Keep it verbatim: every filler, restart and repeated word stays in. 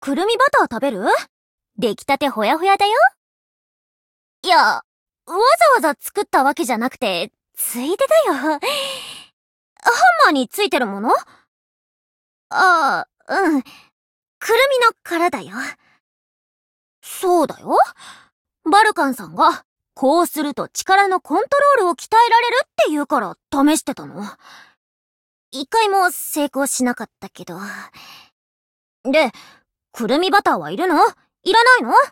くるみバター食べる？出来たてほやほやだよ。いや、わざわざ作ったわけじゃなくて、ついでだよ。ハンマーについてるもの？ああ、うん。くるみの殻だよ。そうだよ。バルカンさんが、こうすると力のコントロールを鍛えられるって言うから試してたの。一回も成功しなかったけど。で、くるみバターはいるの？いらないの？